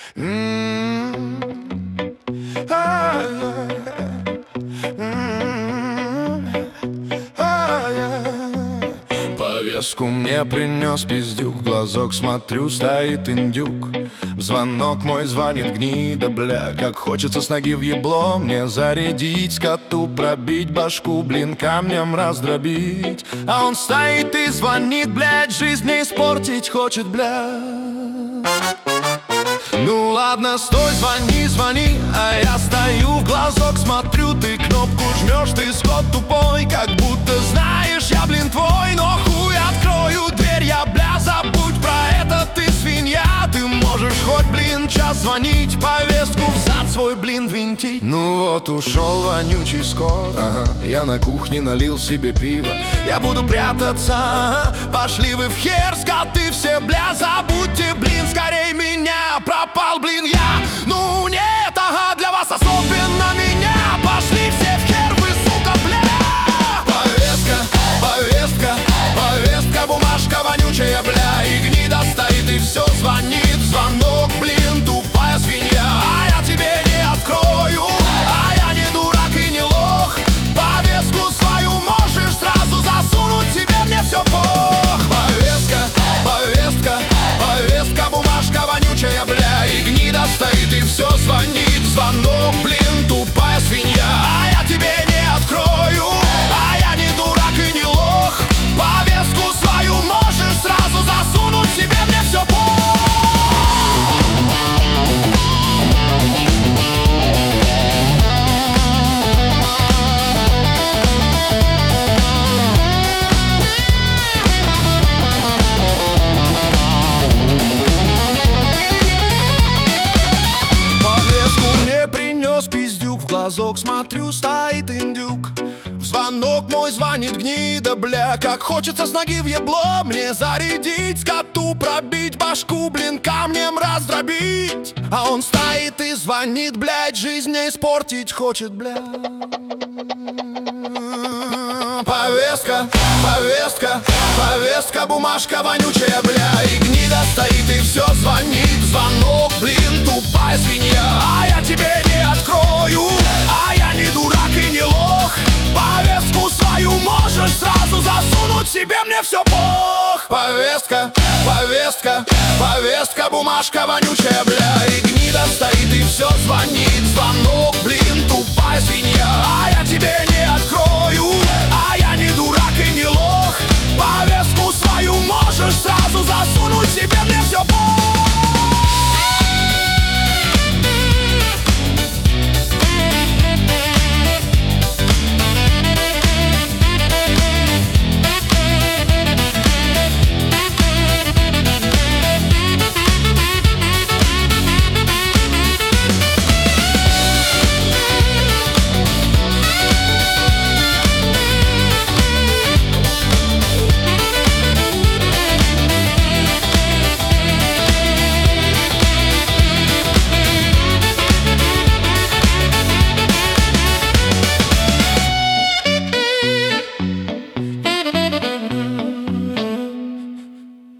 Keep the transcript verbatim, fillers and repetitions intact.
М, а, м, а, я. Повестку мне принес пиздюк, в глазок смотрю, стоит индюк. В звонок мой звонит гнида, бля, как хочется с ноги в ебло мне зарядить, скоту пробить башку, блин, камнем раздробить. А он стоит и звонит, блядь, жизнь не испортить хочет, бля. Ну ладно, стой, звони, звони, а я стою, в глазок смотрю, ты кнопку жмешь, ты скот тупой, как будто знаешь, я, блин, твой, но хуй открою дверь, я, бля, забудь про это, ты свинья, ты можешь хоть, блин, час звонить, повестку взад свой, блин, винтить. Ну вот ушел вонючий скот, ага. Я на кухне налил себе пиво, я буду прятаться, ага. Пошли вы в хер, скоты все, бля, забудьте, блин, скорей меня. Пропал, блин, я, ну нет, ага, для вас особенно меня. Пошли все в хер, вы, сука, бля. Повестка, повестка, повестка, бумажка вонючая, бля. И гнида стоит и все звонит, звонок, блин, тупая свинья. А я тебе не открою, а я не дурак и не лох. Повестку свою можешь сразу засунуть, себе мне все пох. Повестка, повестка, повестка, бумажка вонючая, бля. И гнида стоит и все звонит, звонок, блин, тупая свинья. А я тебе не открою, а я не дурак и не лох. Повестку свою можешь сразу засунуть, себе мне все пох. Пиздюк, в глазок смотрю, стоит индюк. В звонок мой звонит гнида, бля, как хочется с ноги в ебло мне зарядить, скоту пробить башку, блин, камнем раздробить. А он стоит и звонит, блядь, жизнь не испортить хочет, бля. Повестка, повестка, повестка, бумажка вонючая, бля. И гнида стоит и все звонит, звонок, блин, тупая свинья. А я тебе не открою, а я не дурак и не лох. Повестку свою можешь сразу засунуть, себе мне все пох. Повестка, повестка, повестка, бумажка вонючая, бля.